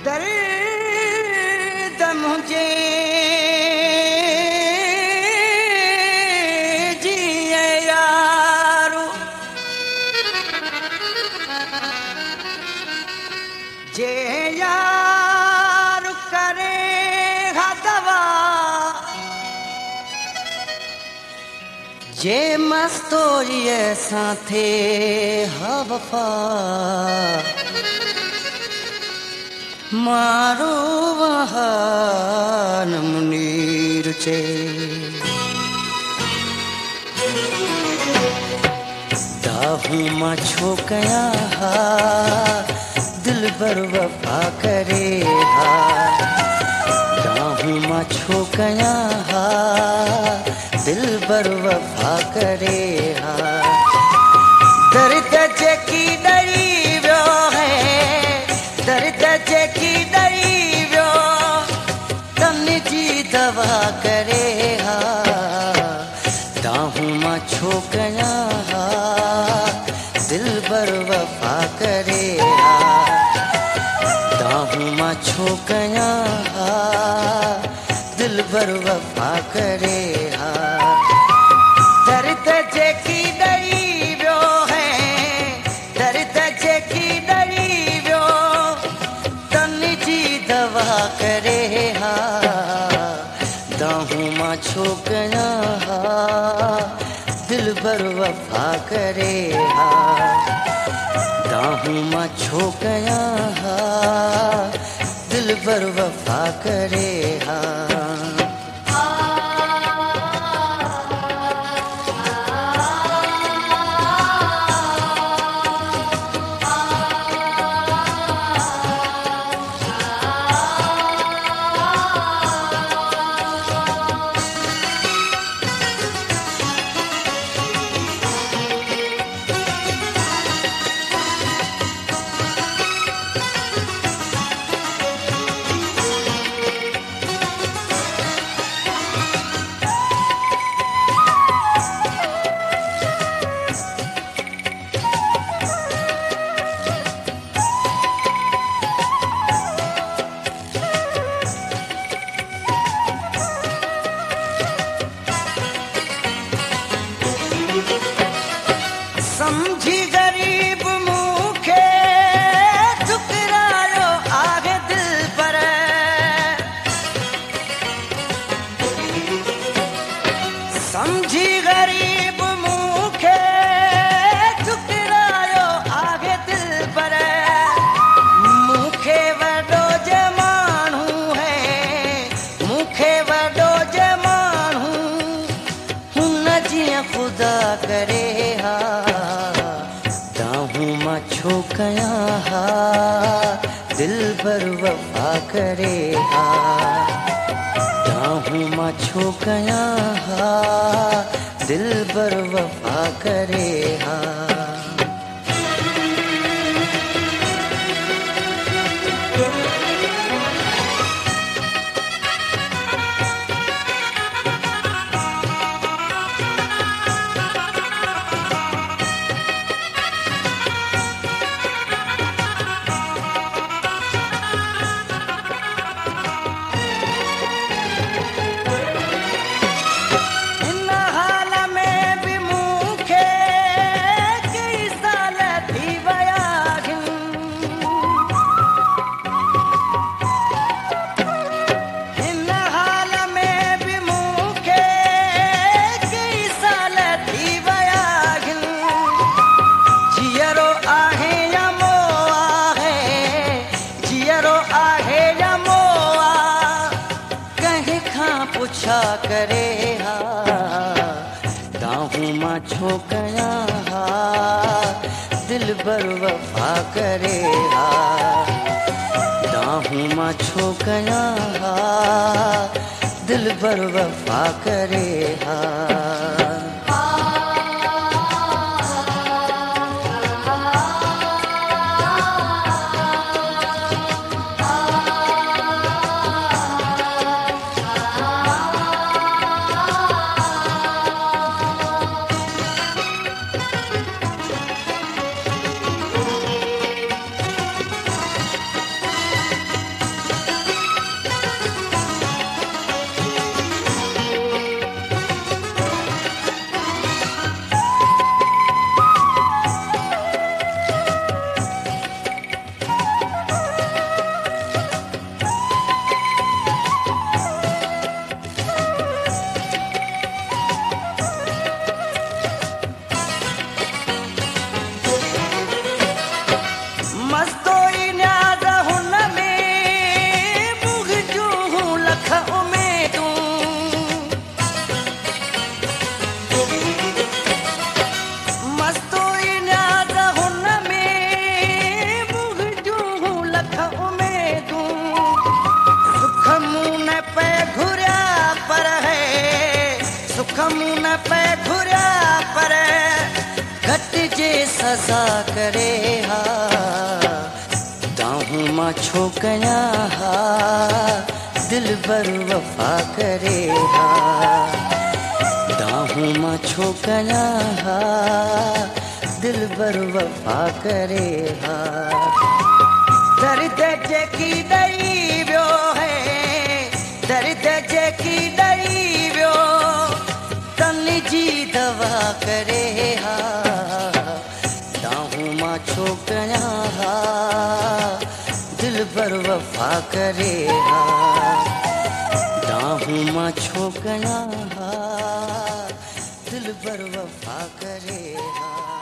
दर्द मुझे जिए यारो जे यार करेगा दवा जे मस्तोरिए साथे हवफा मारो वहान मुनीर चे दाहू मां छो कया हा दिल बर वफा करे हा दाहू मां छो कया हा दिल बर वफा करे हा दर्द जेकी डरी वियो है दर्द जेकी डरी वियो तन जी दवा करे हा दाहू मां छो कया हा दिल बर वफा करे हा दाहू मां छो कया हा दिल बर वफा करे हा दर्द जेकी डरी वियो है दर्द जेकी डरी वियो तन जी दवा करे हा दाहू मां छो कया हा दिल बर वफा करे हा दाहू मां छो कया हा दिल बर वफा करे हा समझी गरीब मुखे ठुकरायो आगे दिल पर समझी गरीब मुखे ठुकरायो आगे दिल पर मुखे वडो जे मानू है मुखे वडो जे मानू हुन जिया खुदा करे हा दाहू मां छो कया हा दिल बर वफा करे हा दाहू मां छो कया हा दिल बर वफा करे हा पुछा करे हा दाहू मां छो कया हा दिल बर वफा करे हा दाहू मां छो कया हा दिल बर वफा करे हा मज़ा करे हा दाहूं मां छो कयां हा दिलबर वफ़ा करे हा दाहूं मां छो कयां हा दिलबर वफ़ा करे हा दर्द जेकी ॾई वियो है दर्द जेकी ॾई वियो तन जी दवा करे हा दाहूं मां छो कयां हा दिलबर वफ़ा करे हा दाहूं मां छो कयां हा दिलबर वफ़ा करे हा